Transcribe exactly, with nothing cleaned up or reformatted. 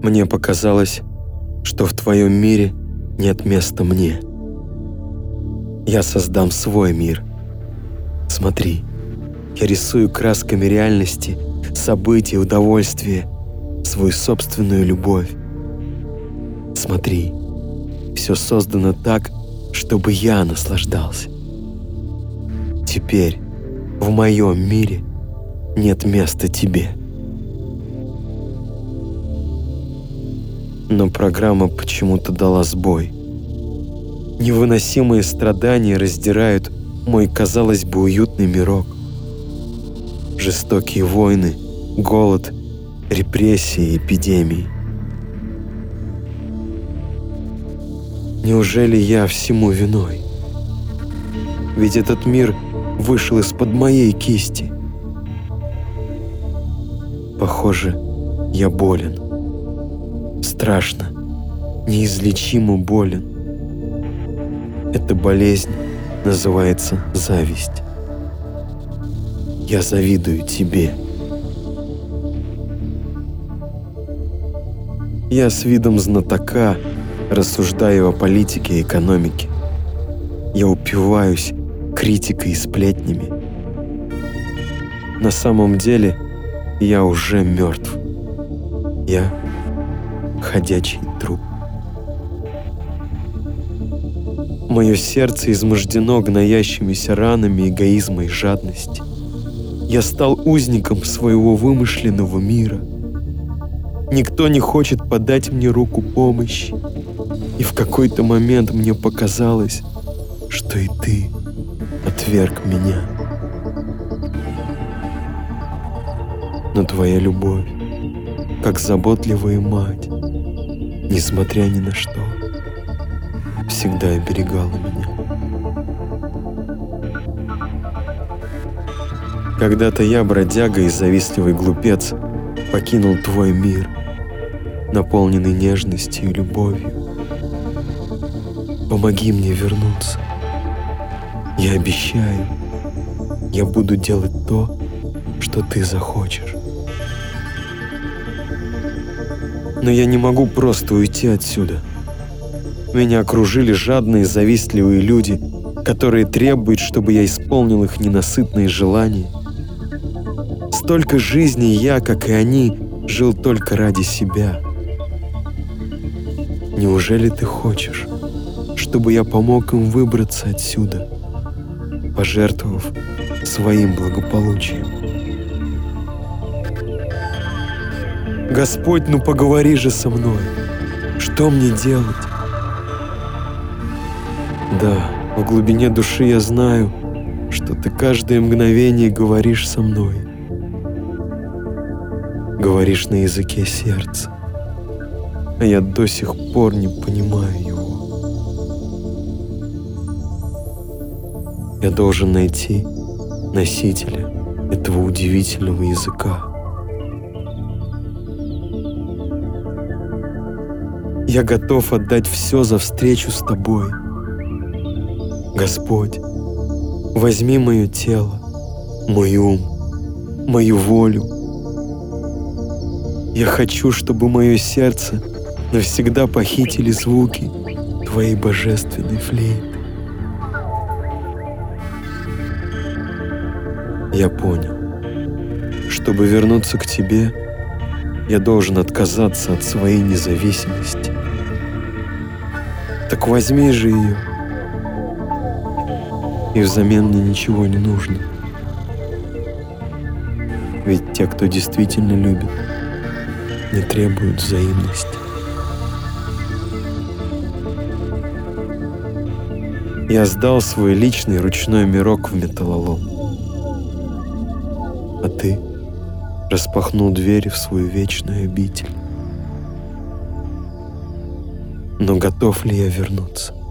Мне показалось, что в твоем мире нет места мне. Я создам свой мир. Смотри, я рисую красками реальности, события, удовольствия, свою собственную любовь. Смотри, все создано так, чтобы я наслаждался. Теперь в моем мире нет места тебе. Но программа почему-то дала сбой. Невыносимые страдания раздирают мой, казалось бы, уютный мирок. Жестокие войны, голод, репрессии, эпидемии. Неужели я всему виной? Ведь этот мир вышел из-под моей кисти. Похоже, я болен. Страшно, неизлечимо болен. Эта болезнь называется зависть. Я завидую тебе. Я с видом знатока рассуждаю о политике и экономике. Я упиваюсь критикой и сплетнями. На самом деле я уже мертв. Я ходячий труп. Мое сердце измождено гноящимися ранами эгоизма и жадности. Я стал узником своего вымышленного мира. Никто не хочет подать мне руку помощи. И в какой-то момент мне показалось, что и ты отверг меня. Но твоя любовь, как заботливая мать, несмотря ни на что, всегда оберегала меня. Когда-то я, бродяга и завистливый глупец, покинул твой мир, наполненный нежностью и любовью. Помоги мне вернуться. Я обещаю, я буду делать то, что ты захочешь. Но я не могу просто уйти отсюда. Меня окружили жадные, завистливые люди, которые требуют, чтобы я исполнил их ненасытные желания. Столько жизней я, как и они, жил только ради себя. Неужели ты хочешь, чтобы я помог им выбраться отсюда, пожертвовав своим благополучием? Господь, ну поговори же со мной. Что мне делать? Да, в глубине души я знаю, что ты каждое мгновение говоришь со мной. Говоришь на языке сердца, а я до сих пор не понимаю его. Я должен найти носителя этого удивительного языка. Я готов отдать все за встречу с тобой. Господь, возьми мое тело, мой ум, мою волю. Я хочу, чтобы мое сердце навсегда похитили звуки твоей божественной флейты. Я понял. Чтобы вернуться к тебе, я должен отказаться от своей независимости. Так возьми же ее. И взамен мне ничего не нужно. Ведь те, кто действительно любит, не требуют взаимности. Я сдал свой личный ручной мирок в металлолом. А ты распахнул двери в свою вечную обитель. Но готов ли я вернуться?